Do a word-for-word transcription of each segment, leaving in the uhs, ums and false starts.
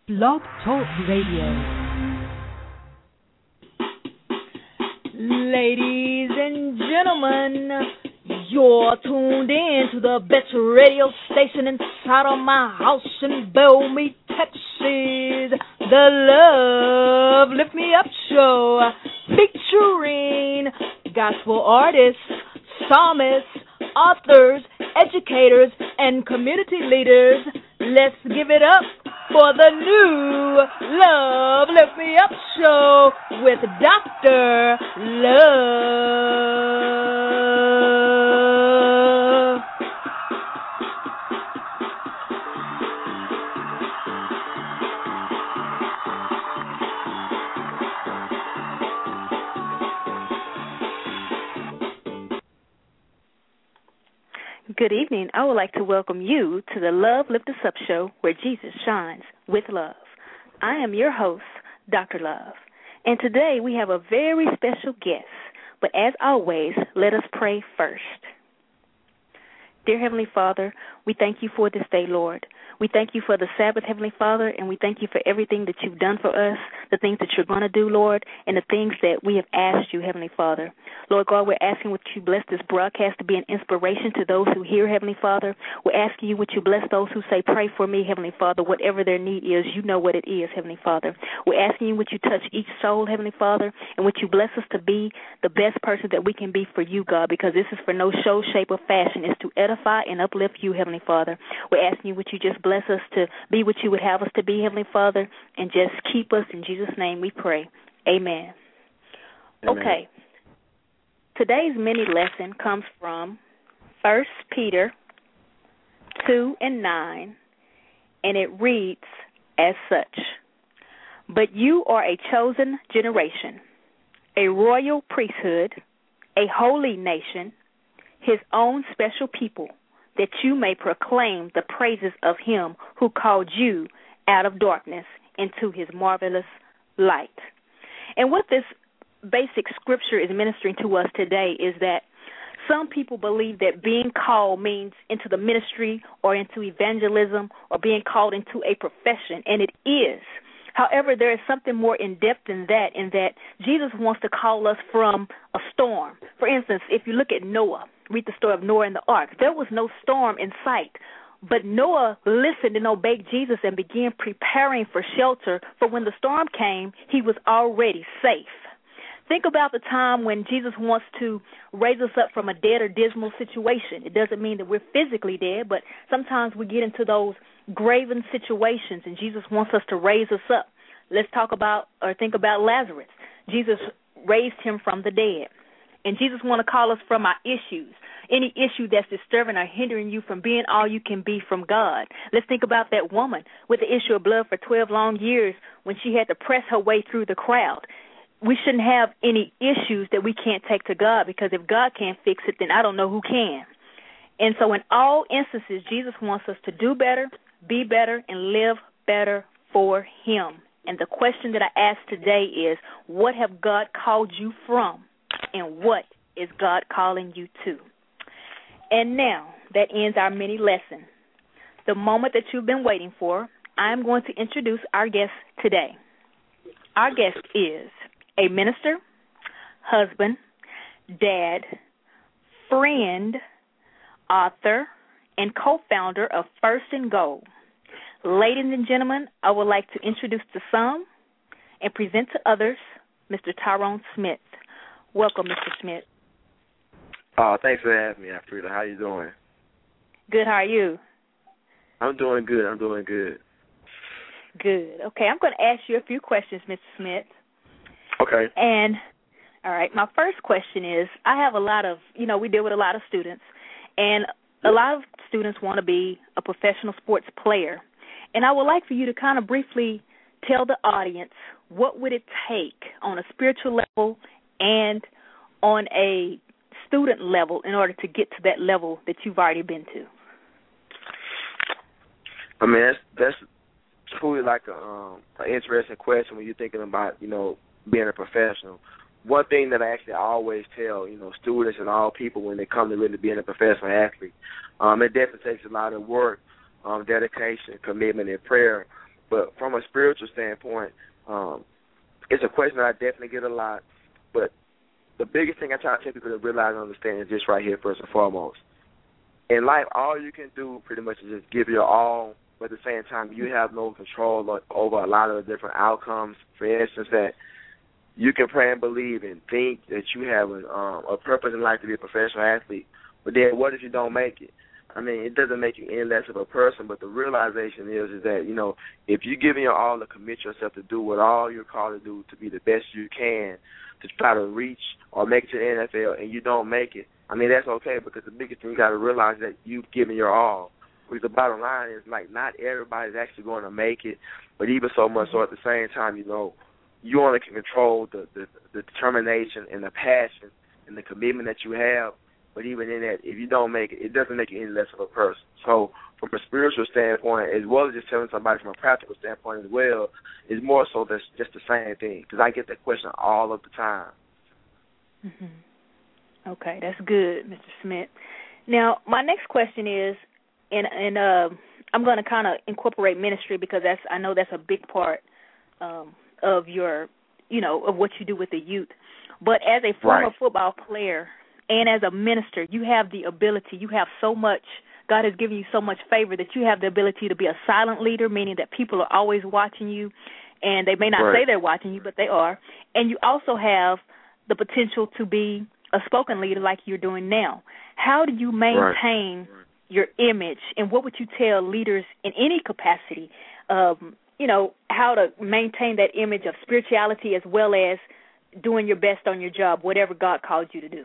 Blog Talk Radio. Ladies and gentlemen, you're tuned in to the best radio station inside of my house in Bellmead, Texas, the Love Lift Me Up Show, featuring gospel artists, psalmists, authors, educators, and community leaders. Let's give it up for the new Love Lift Me Up Show with Doctor Love. Good evening. I would like to welcome you to the Love Lift Us Up Show, where Jesus shines with love. I am your host, Doctor Love, and today we have a very special guest. But as always, let us pray first. Dear Heavenly Father, we thank you for this day, Lord. We thank you for the Sabbath, Heavenly Father, and we thank you for everything that you've done for us, the things that you're going to do, Lord, and the things that we have asked you, Heavenly Father. Lord God, we're asking would you bless this broadcast to be an inspiration to those who hear, Heavenly Father. We're asking you would you bless those who say, pray for me, Heavenly Father, whatever their need is, you know what it is, Heavenly Father. We're asking you would you touch each soul, Heavenly Father, and would you bless us to be the best person that we can be for you, God, because this is for no show, shape, or fashion. It's to edify and uplift you, Heavenly Father. We're asking you would you just bless us to be what you would have us to be, Heavenly Father, and just keep us. In Jesus' name we pray. Amen. Amen. Okay. Today's mini lesson comes from First Peter two and nine, and it reads as such: But you are a chosen generation, a royal priesthood, a holy nation, his own special people, that you may proclaim the praises of him who called you out of darkness into his marvelous light. And what this basic scripture is ministering to us today is that some people believe that being called means into the ministry or into evangelism or being called into a profession, and it is. However, there is something more in-depth than that, in that Jesus wants to call us from a storm. For instance, if you look at Noah, read the story of Noah and the ark. There was no storm in sight, but Noah listened and obeyed Jesus and began preparing for shelter, for when the storm came, he was already safe. Think about the time when Jesus wants to raise us up from a dead or dismal situation. It doesn't mean that we're physically dead, but sometimes we get into those graven situations, and Jesus wants us to raise us up. Let's talk about or think about Lazarus. Jesus raised him from the dead. And Jesus wants to call us from our issues, any issue that's disturbing or hindering you from being all you can be from God. Let's think about that woman with the issue of blood for twelve long years when she had to press her way through the crowd. We shouldn't have any issues that we can't take to God, because if God can't fix it, then I don't know who can. And so in all instances, Jesus wants us to do better, be better, and live better for him. And the question that I ask today is, what have God called you from? And what is God calling you to? And now, that ends our mini lesson. The moment that you've been waiting for, I'm going to introduce our guest today. Our guest is a minister, husband, dad, friend, author, and co-founder of First and Goal. Ladies and gentlemen, I would like to introduce to some and present to others Mister Tyrone Smith. Welcome, Mister Smith. Oh, thanks for having me, Afrida. How you doing? Good. How are you? I'm doing good. I'm doing good. Good. Okay, I'm going to ask you a few questions, Mister Smith. Okay. And, all right, my first question is, I have a lot of, you know, we deal with a lot of students, and a lot of students want to be a professional sports player. And I would like for you to kind of briefly tell the audience, what would it take on a spiritual level and on a student level in order to get to that level that you've already been to? I mean, that's, that's truly like a, um, an interesting question when you're thinking about, you know, being a professional. One thing that I actually always tell, you know, students and all people when they come to really being a professional athlete, um, it definitely takes a lot of work, um, dedication, commitment, and prayer. But from a a spiritual standpoint, um, it's a question that I definitely get a lot. But the biggest thing I try to tell people to realize and understand is this right here, first and foremost. In life, all you can do pretty much is just give your all, but at the same time, you have no control over a lot of the different outcomes. For instance, that you can pray and believe and think that you have a, um, a purpose in life to be a professional athlete, but then what if you don't make it? I mean, it doesn't make you any less of a person, but the realization is is that, you know, if you're giving your all to commit yourself to do what all you're called to do to be the best you can, to try to reach or make it to the N F L, and you don't make it, I mean, that's okay, because the biggest thing you got to realize is that you've given your all. Because the bottom line is, like, not everybody's actually going to make it, but even so much so at the same time, you know, you only can control the, the, the determination and the passion and the commitment that you have. But even in that, if you don't make it, it doesn't make you any less of a person. So from a spiritual standpoint, as well as just telling somebody from a practical standpoint as well, is more so that's just the same thing, because I get that question all of the time. Mm-hmm. Okay, that's good, Mister Smith. Now, my next question is, and, and uh, I'm going to kind of incorporate ministry because that's I know that's a big part um, of your, you know, of what you do with the youth. But as a former Right. football player and as a minister, you have the ability, you have so much, God has given you so much favor that you have the ability to be a silent leader, meaning that people are always watching you, and they may not Right. say they're watching you, but they are. And you also have the potential to be a spoken leader like you're doing now. How do you maintain right. your image, and what would you tell leaders in any capacity, um, you know, how to maintain that image of spirituality as well as doing your best on your job, whatever God called you to do?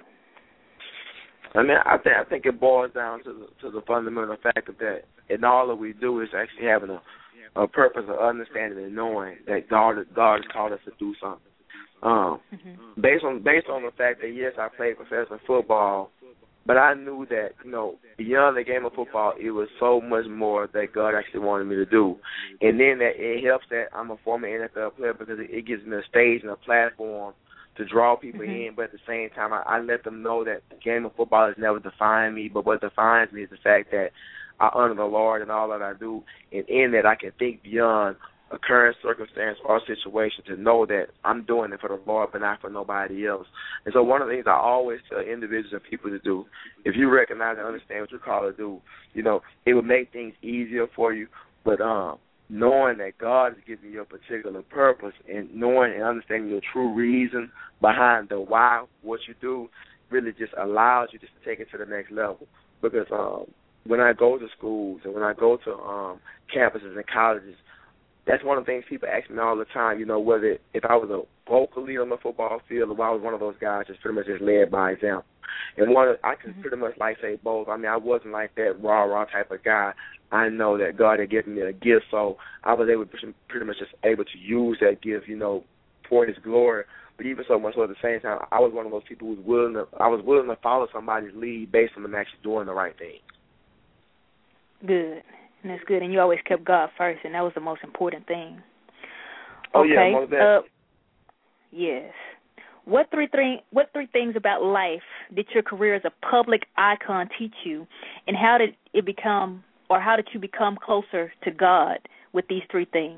I mean, I think I think it boils down to the, to the fundamental fact of that, and all that we do is actually having a, a purpose of understanding and knowing that God God has called us to do something. Um, mm-hmm. Based on based on the fact that yes, I played professional football, but I knew that, you know, beyond the game of football, it was so much more that God actually wanted me to do, and then that it helps that I'm a former N F L player because it, it gives me a stage and a platform to draw people mm-hmm. in, but at the same time, I, I let them know that the game of football has never defined me, but what defines me is the fact that I honor the Lord in all that I do, and in that I can think beyond a current circumstance or situation to know that I'm doing it for the Lord but not for nobody else. And so one of the things I always tell individuals and people to do, if you recognize and understand what you're called to do, you know, it will make things easier for you, but um, knowing that God is giving you a particular purpose and knowing and understanding your true reason behind the why, what you do, really just allows you just to take it to the next level. Because um, when I go to schools and when I go to um, campuses and colleges, that's one of the things people ask me all the time, you know, whether if I was a vocal leader on the football field or I was one of those guys that's pretty much just led by example. And one, of, I can mm-hmm. pretty much like say both. I mean, I wasn't like that rah-rah type of guy. I know that God had given me a gift, so I was able to pretty much just able to use that gift, you know, for His glory. But even so much so at the same time, I was one of those people who was willing to, I was willing to follow somebody's lead based on them actually doing the right thing. Good. And that's good. And you always kept God first, and that was the most important thing. Oh, okay. yeah, most definitely. Uh, yes. What three, three, what three things about life did your career as a public icon teach you, and how did it become, or how did you become closer to God with these three things?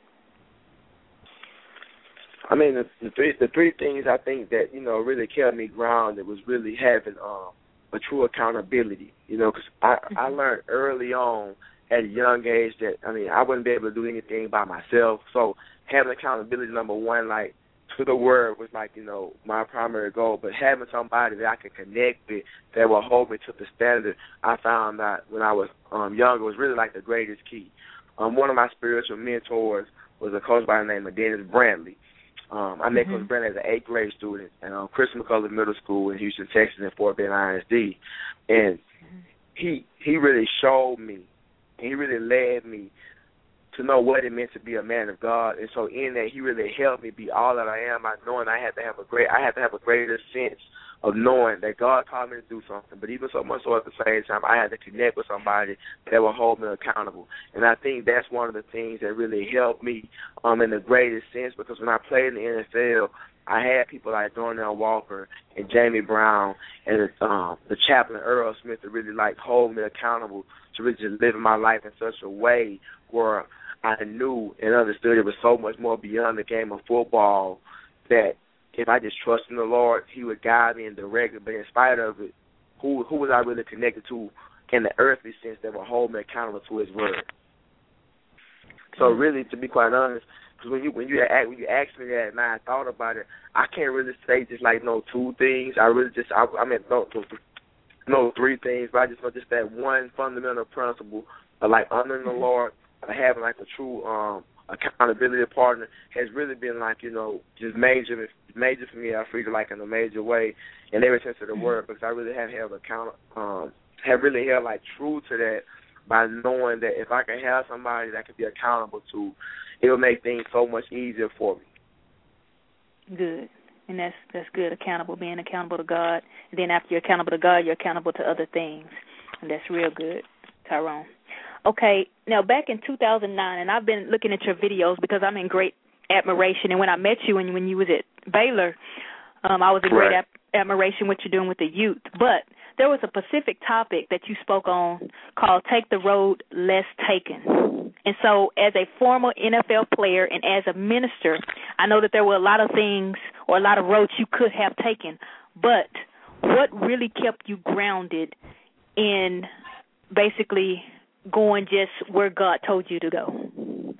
I mean, the, the three the three things I think that, you know, really kept me grounded was really having um, a true accountability, you know, because I, mm-hmm. I learned early on at a young age that, I mean, I wouldn't be able to do anything by myself. So having accountability, number one, like, to the word was like, you know, my primary goal. But having somebody that I could connect with that will hold me to the standard, I found that when I was um, younger was really like the greatest key. Um, one of my spiritual mentors was a coach by the name of Dennis Brantley. Um, I met mm-hmm. Coach Brantley as an eighth grade student at um, Chris McCullough Middle School in Houston, Texas, in Fort Bend I S D. And mm-hmm. he he really showed me, he really led me to know what it meant to be a man of God. And so in that, he really helped me be all that I am by knowing I had to have a great, I had to have a greater sense of knowing that God called me to do something. But even so much so at the same time, I had to connect with somebody that will hold me accountable. And I think that's one of the things that really helped me um, in the greatest sense, because when I played in the N F L, I had people like Darnell Walker and Jamie Brown and um, the chaplain Earl Smith to really like hold me accountable to really just live my life in such a way where I knew and understood it was so much more beyond the game of football that if I just trusted in the Lord, He would guide me and direct me. But in spite of it, who who was I really connected to in the earthly sense that would hold me accountable to His word? So really, to be quite honest, because when you when you ask, when you asked me that and I thought about it, I can't really say just like no two things. I really just I, I mean no, no three things, but I just know just that one fundamental principle of like honoring the Lord, of having like a true um, accountability partner has really been like you know just major major for me. I feel like in a major way in every sense of the word, because I really have held account um, have really held like true to that. By knowing that if I can have somebody that I can be accountable to, it'll make things so much easier for me. Good. And that's that's good, accountable, being accountable to God. And then after you're accountable to God, you're accountable to other things. And that's real good, Tyrone. Okay, now back in two thousand nine, and I've been looking at your videos because I'm in great admiration. And when I met you when, when you was at Baylor, um, I was in great right. ad- admiration what you're doing with the youth. But there was a specific topic that you spoke on called Take the Road Less Taken. And so as a former N F L player and as a minister, I know that there were a lot of things or a lot of roads you could have taken. But what really kept you grounded in basically going just where God told you to go?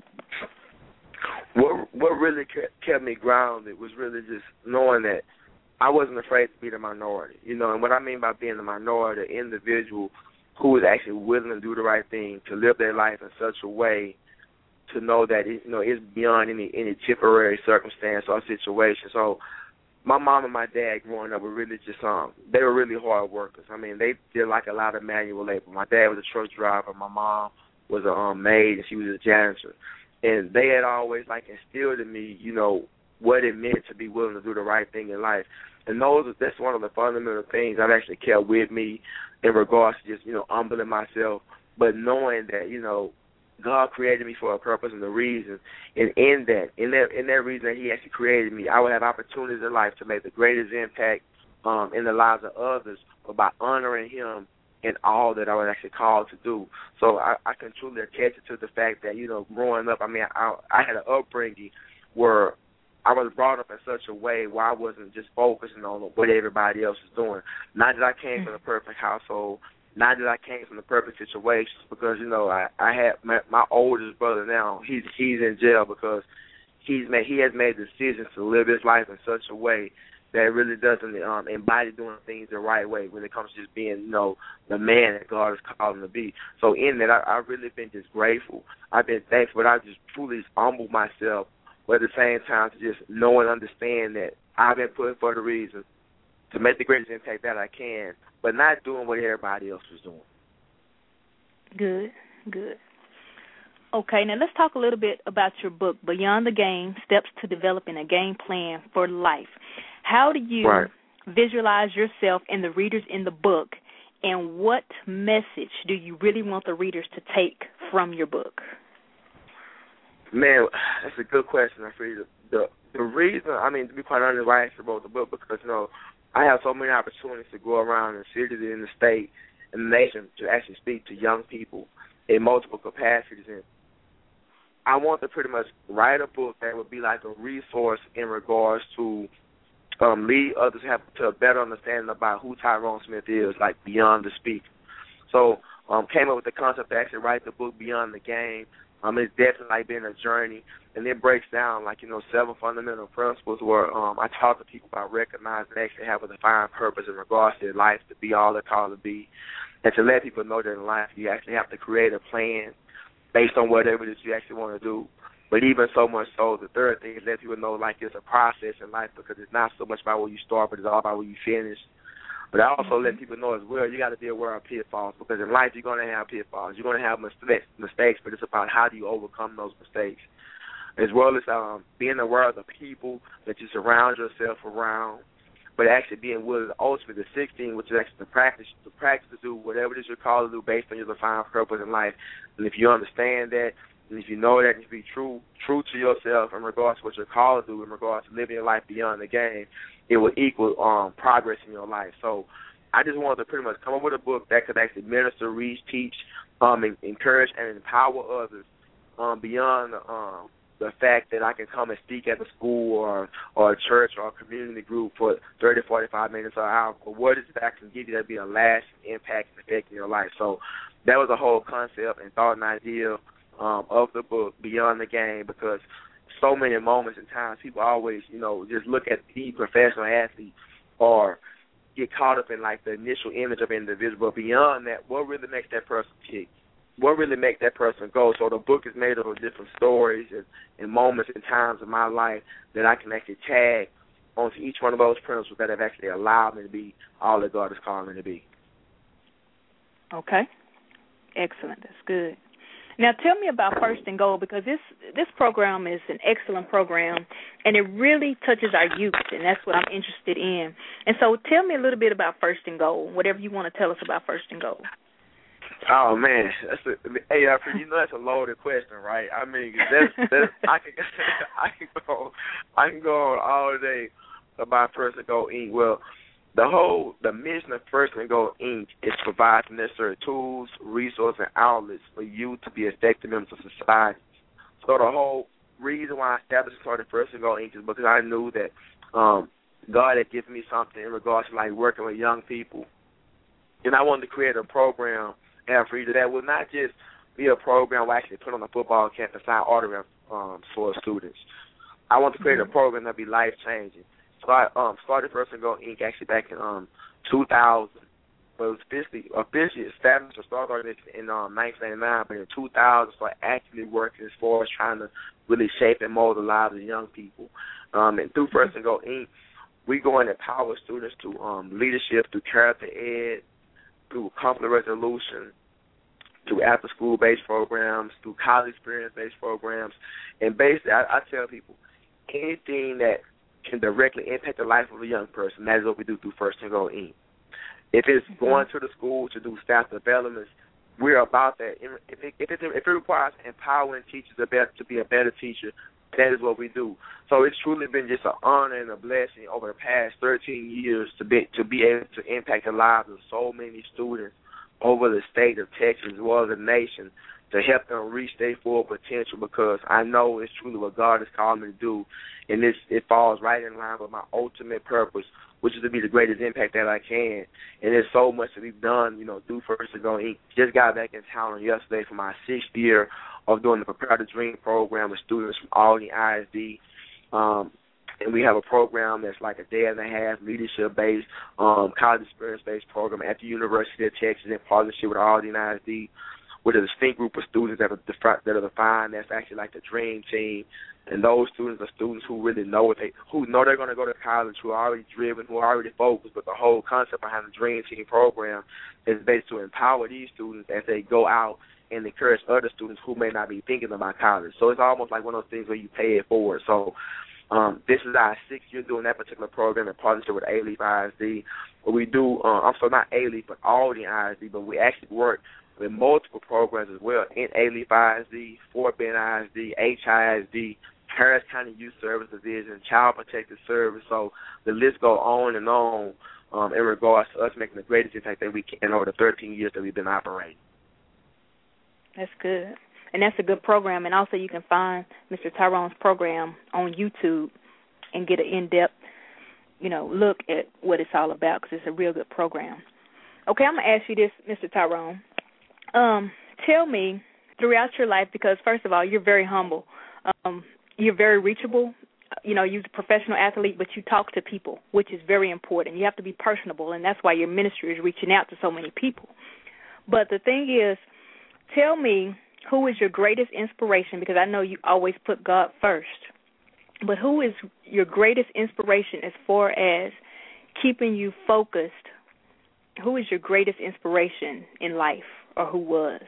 What, what really kept me grounded was really just knowing that I wasn't afraid to be the minority, you know, and what I mean by being the minority, the individual who is actually willing to do the right thing, to live their life in such a way to know that, it, you know, it's beyond any, any temporary circumstance or situation. So my mom and my dad growing up were really just, um, they were really hard workers. I mean, they did like a lot of manual labor. My dad was a truck driver. My mom was a um, maid, and she was a janitor. And they had always, like, instilled in me, you know, what it meant to be willing to do the right thing in life. And those that's one of the fundamental things I've actually kept with me in regards to just, you know, humbling myself, but knowing that, you know, God created me for a purpose and a reason. And in that, in that in that reason that He actually created me, I would have opportunities in life to make the greatest impact um, in the lives of others, but by honoring Him in all that I was actually called to do. So I, I can truly attest to the fact that, you know, growing up, I mean, I, I had an upbringing where I was brought up in such a way where I wasn't just focusing on what everybody else is doing. Not that I came from a perfect household, not that I came from the perfect situation, because, you know, I, I had my, my oldest brother now, he's he's in jail because he's made he has made decisions to live his life in such a way that it really doesn't um, embody doing things the right way when it comes to just being, you know, the man that God has called him to be. So in that, I, I've really been just grateful. I've been thankful. I've just truly humbled myself, but at the same time to just know and understand that I've been put for the reason to make the greatest impact that I can, but not doing what everybody else was doing. Good, good. Okay, now let's talk a little bit about your book, Beyond the Game, Steps to Developing a Game Plan for Life. How do you right. visualize yourself and the readers in the book, and what message do you really want the readers to take from your book? Man, that's a good question, I feel. The, the reason, I mean, to be quite honest, why I actually wrote the book, because, you know, I have so many opportunities to go around in the city, in the state, and the nation to actually speak to young people in multiple capacities. And I want to pretty much write a book that would be like a resource in regards to um, lead others have to a better understanding about who Tyrone Smith is, like beyond the speaker. So um, came up with the concept to actually write the book Beyond the Game. Um, it's definitely like been a journey, and it breaks down like, you know, seven fundamental principles where um, I talk to people about recognizing they actually have a defined purpose in regards to their life to be all they're called to be, and to let people know that in life you actually have to create a plan based on whatever it is you actually want to do. But even so much so, the third thing is let people know like it's a process in life, because it's not so much about where you start, but it's all about where you finish. But I also mm-hmm. let people know as well, you got to be aware of pitfalls, because in life you're going to have pitfalls. You're going to have mistakes, mistakes, but it's about how do you overcome those mistakes. As well as um, being aware of the people that you surround yourself around, but actually being willing to ultimately, the sixth thing, which is actually the practice, the practice to do whatever it is you're called to do based on your defined purpose in life. And if you understand that, and if you know that, and you be true true to yourself in regards to what you're called to do, in regards to living your life beyond the game, it will equal um, progress in your life. So I just wanted to pretty much come up with a book that could actually minister, reach, teach, um, and encourage, and empower others um, beyond um, the fact that I can come and speak at a school or or a church or a community group for thirty, forty-five minutes or an hour, but what is it that I can give you that be a lasting impact and effect in your life? So that was the whole concept and thought and idea um, of the book, Beyond the Game, because so many moments and times people always, you know, just look at the professional athlete or get caught up in, like, the initial image of an individual. But beyond that, what really makes that person tick? What really makes that person go? So the book is made up of different stories and, and moments and times of my life that I can actually tag onto each one of those principles that have actually allowed me to be all that God has called me to be. Okay. Excellent. That's good. Now tell me about First and Goal, because this this program is an excellent program, and it really touches our youth, and that's what I'm interested in. And so tell me a little bit about First and Goal, whatever you want to tell us about First and Goal. Oh man, that's a, hey, you know that's a loaded question, right? I mean, that's, that's I can I can go I can go on all day about First and Goal Incorporated. Well, the whole the mission of First and Goal Incorporated is to provide the necessary tools, resources, and outlets for you to be effective members of society. So the whole reason why I established and started First and Goal Incorporated is because I knew that um, God had given me something in regards to, like, working with young people, and I wanted to create a program for you that would not just be a program where I actually put on a football camp and sign autographs um, for students. I want to create mm-hmm. a program that would be life-changing. So I um, started First and Goal Incorporated actually back in um, two thousand, but it was officially, officially established or started in um, nineteen ninety-nine, but in two thousand, started actively working as far as trying to really shape and mold the lives of young people. Um, and through First and Goal Incorporated, we go and empower students through um, leadership, through character ed, through conflict resolution, through after-school-based programs, through college experience-based programs. And basically, I, I tell people, anything that can directly impact the life of a young person, that is what we do through First and Goal Incorporated. If it's mm-hmm. going to the school to do staff development, we're about that. If it, if it, if it requires empowering teachers to be a better teacher, that is what we do. So it's truly been just an honor and a blessing over the past thirteen years to be to be able to impact the lives of so many students over the state of Texas as well as the nation, to help them reach their full potential, because I know it's truly what God has called me to do, and this, it falls right in line with my ultimate purpose, which is to be the greatest impact that I can. And there's so much that we've done, you know, through First and Goal Incorporated. Just got back in town yesterday for my sixth year of doing the Prepare to Dream program with students from Albany I S D. Um, and we have a program that's like a day and a half leadership-based, um, college experience-based program at the University of Texas in partnership with Albany I S D, with a distinct group of students that are, defi- that are defined that's actually like the dream team. And those students are students who really know what they, who know they're going to go to college, who are already driven, who are already focused. But the whole concept behind the Dream Team program is based to empower these students as they go out and encourage other students who may not be thinking about college. So it's almost like one of those things where you pay it forward. So um, this is our sixth year doing that particular program in partnership with A-Leaf I S D. But we do, uh, I'm sorry, not A-Leaf, but Albany I S D, but we actually work with multiple programs as well in A-Leaf I S D, Fort Bend I S D, H I S D, Harris County Youth Service Division, Child Protective Service. So the list goes on and on um, in regards to us making the greatest impact that we can over the thirteen years that we've been operating. That's good. And that's a good program. And also you can find Mister Tyrone's program on YouTube and get an in-depth, you know, look at what it's all about, because it's a real good program. Okay, I'm going to ask you this, Mister Tyrone. Um, tell me, throughout your life, because first of all, you're very humble. Um, you're very reachable. You know, you're a professional athlete, but you talk to people, which is very important. You have to be personable, and that's why your ministry is reaching out to so many people. But the thing is, tell me, who is your greatest inspiration? Because I know you always put God first. But who is your greatest inspiration as far as keeping you focused? Who is your greatest inspiration in life, or who was?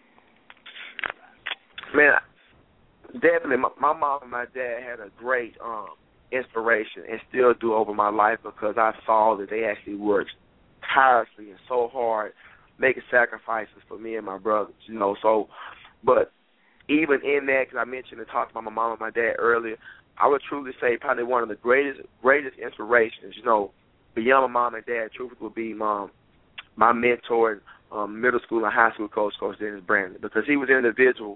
Man, definitely, my, my mom and my dad had a great um, inspiration and still do over my life, because I saw that they actually worked tirelessly and so hard, making sacrifices for me and my brothers, you know. So, but even in that, because I mentioned and talked about my mom and my dad earlier, I would truly say probably one of the greatest greatest inspirations, you know, beyond my mom and dad, truthfully would be my, my mentor, um, middle school and high school coach, Coach Dennis Brandon, because he was an individual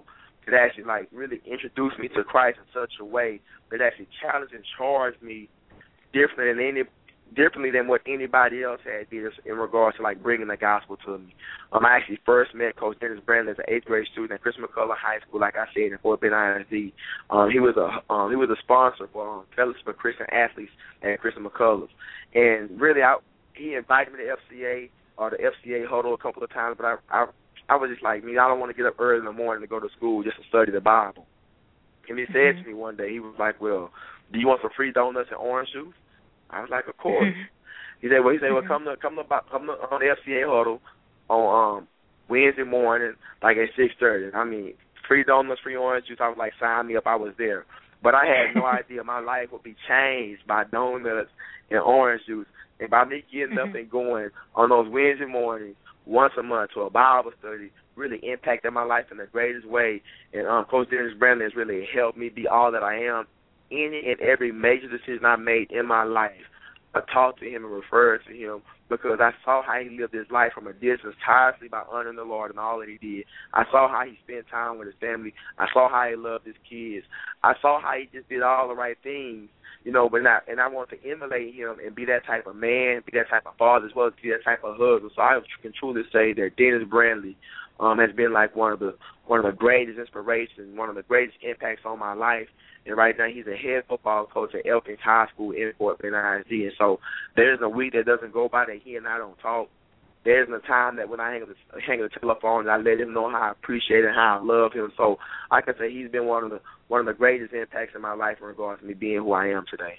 that actually, like, really introduced me to Christ in such a way that actually challenged and charged me differently than any differently than what anybody else had did in regards to, like, bringing the gospel to me. Um, I actually first met Coach Dennis Brandley as an eighth grade student at Chris McCullough High School, like I said, in Fort Bend I S D. Um, he was a um, he was a sponsor for um, Fellows for Christian Athletes at Chris McCullough, and really, I, he invited me to F C A or the F C A huddle a couple of times, but I I, I was just like, me, I don't want to get up early in the morning to go to school just to study the Bible. And he said mm-hmm. to me one day, he was like, "Well, do you want some free donuts and orange juice?" I was like, "Of course." He said, "Well, he said, well, come to come to come to on the F C A huddle on um, Wednesday morning, like at six thirty. I mean, free donuts, free orange juice. I was like, sign me up. I was there, but I had no idea my life would be changed by donuts and orange juice, and by me getting up and going on those Wednesday mornings once a month to a Bible study. Really impacted my life in the greatest way, and um, Coach Dennis Brandley has really helped me be all that I am. Any and every major decision I made in my life, I talked to him and referred to him because I saw how he lived his life from a distance, tirelessly by honoring the Lord and all that he did. I saw how he spent time with his family. I saw how he loved his kids. I saw how he just did all the right things, you know, but not, and I want to emulate him and be that type of man, be that type of father, as well as be that type of husband. So I can truly say that Dennis Brandley um, has been like one of the one of the greatest inspirations, one of the greatest impacts on my life. And right now he's a head football coach at Elkins High School in Fort Bend I S D. And so there's a week that doesn't go by that he and I don't talk. There's a time that when I hang up the, hang up the telephone, I let him know how I appreciate and how I love him. So I can say he's been one of the one of the greatest impacts in my life in regards to me being who I am today.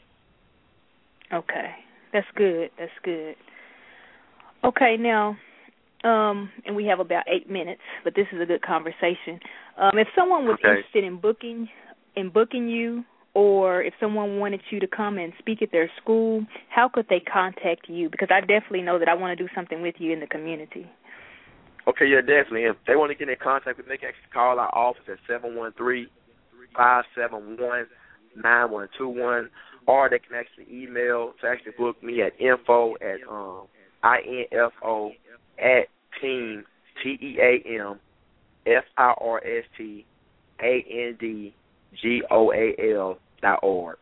Okay, that's good. That's good. Okay, now, um, and we have about eight minutes, but this is a good conversation. Um, if someone was okay. interested in booking in booking you, or if someone wanted you to come and speak at their school, how could they contact you? Because I definitely know that I want to do something with you in the community. Okay, yeah, definitely. If they want to get in contact with me, they can actually call our office at seven one three, five seven one, nine one two one, or they can actually email to actually book me at info at um, info at team, T E A M, F I R S T A N D G O A L dot org.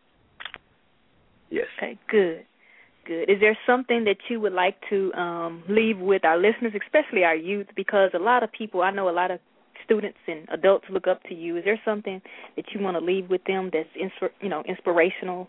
Yes. Okay, good. Good. Is there something that you would like to um, leave with our listeners, especially our youth? Because a lot of people, I know a lot of students and adults look up to you. Is there something that you want to leave with them that's, insp- you know, inspirational?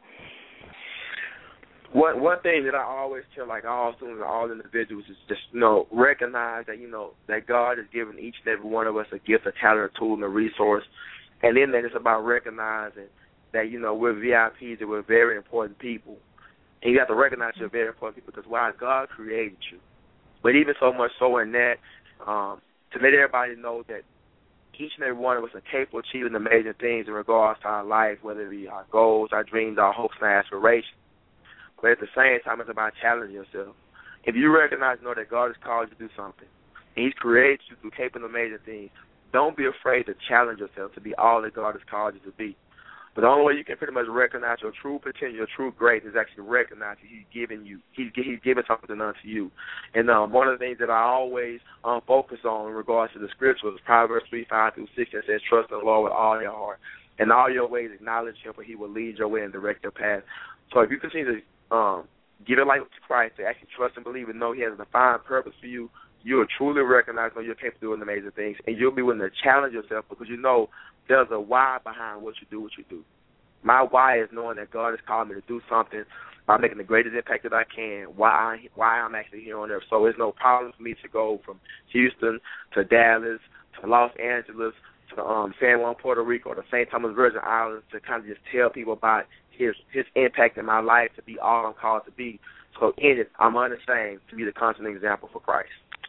One one thing that I always tell, like, all students and all individuals is just, you know, recognize that, you know, that God has given each and every one of us a gift, a talent, a tool, and a resource. And then that it's about recognizing that, you know, we're V I Ps and we're very important people. And you have to recognize you're very important people because why God created you. But even so much so in that, um, to let everybody know that each and every one of us are capable of achieving amazing things in regards to our life, whether it be our goals, our dreams, our hopes, and our aspirations. But at the same time, it's about challenging yourself. If you recognize and know that God has called you to do something, and He's created you through capable amazing things, don't be afraid to challenge yourself to be all that God has called you to be. But the only way you can pretty much recognize your true potential, your true greatness, is actually recognize that He's given you, He's, he's given something unto you. And um, one of the things that I always um, focus on in regards to the scriptures, Proverbs three, five through six, that says, trust in the Lord with all your heart. And all your ways acknowledge Him, for He will lead your way and direct your path. So if you continue to um, give your life to Christ, to actually trust and believe and know He has a defined purpose for you, you will truly recognize that you're capable of doing amazing things, and you'll be willing to challenge yourself because you know there's a why behind what you do, what you do. My why is knowing that God has called me to do something by making the greatest impact that I can, why, I, why I'm actually here on earth. So it's no problem for me to go from Houston to Dallas to Los Angeles to um, San Juan, Puerto Rico, or the Saint Thomas Virgin Islands to kind of just tell people about his, his impact in my life to be all I'm called to be. So in it, I'm unashamed to be the constant example for Christ.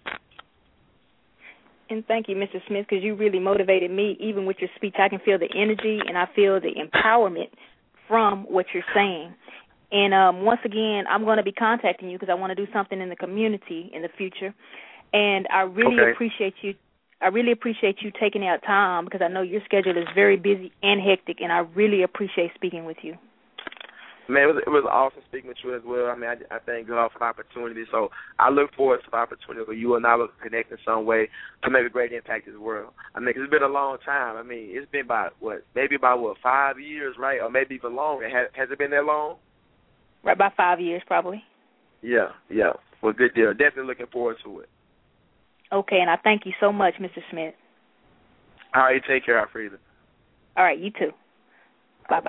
And thank you, Mister Smith, because you really motivated me. Even with your speech, I can feel the energy and I feel the empowerment from what you're saying. And um, once again, I'm going to be contacting you because I want to do something in the community in the future. And I really okay. appreciate you. I really appreciate you taking out time because I know your schedule is very busy and hectic, and I really appreciate speaking with you. Man, it was, it was awesome speaking with you as well. I mean, I, I thank God for the opportunity. So I look forward to the opportunity where you and I will connect in some way to make a great impact in the world. I mean, 'cause it's been a long time. I mean, it's been about, what, maybe about, what, five years, right? Or maybe even longer. Has, has it been that long? Right, about five years probably. Yeah, yeah. Well, good deal. Definitely looking forward to it. Okay, and I thank you so much, Mister Smith. All right, take care, Alfreda. All right, you too. Bye-bye.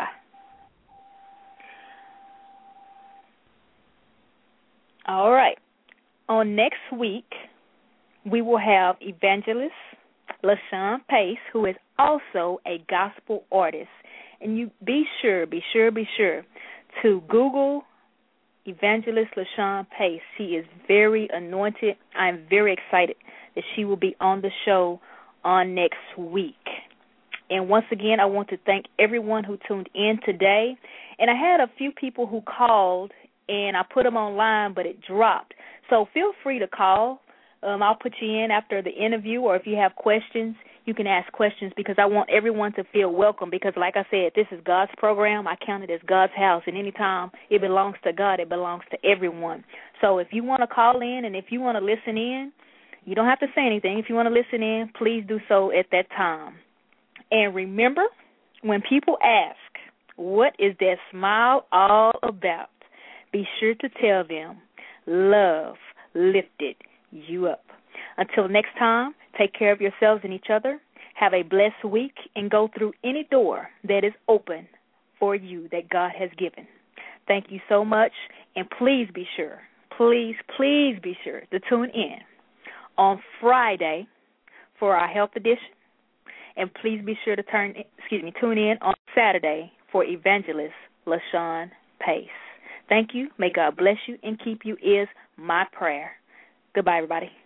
All right. On next week, we will have evangelist LaShawn Pace, who is also a gospel artist. And you be sure, be sure, be sure to Google evangelist LaShawn Pace. She is very anointed. I'm very excited that she will be on the show on next week. And once again, I want to thank everyone who tuned in today. And I had a few people who called, and I put them online, but it dropped. So feel free to call. Um, I'll put you in after the interview, or if you have questions, you can ask questions, because I want everyone to feel welcome, because like I said, this is God's program. I count it as God's house, and anytime it belongs to God, it belongs to everyone. So if you want to call in and if you want to listen in, you don't have to say anything. If you want to listen in, please do so at that time. And remember, when people ask, what is that smile all about? Be sure to tell them, love lifted you up. Until next time, take care of yourselves and each other. Have a blessed week and go through any door that is open for you that God has given. Thank you so much, and please be sure, please, please be sure to tune in on Friday for our health edition. And please be sure to turn, excuse me, tune in on Saturday for Evangelist LaShawn Pace. Thank you. May God bless you and keep you is my prayer. Goodbye, everybody.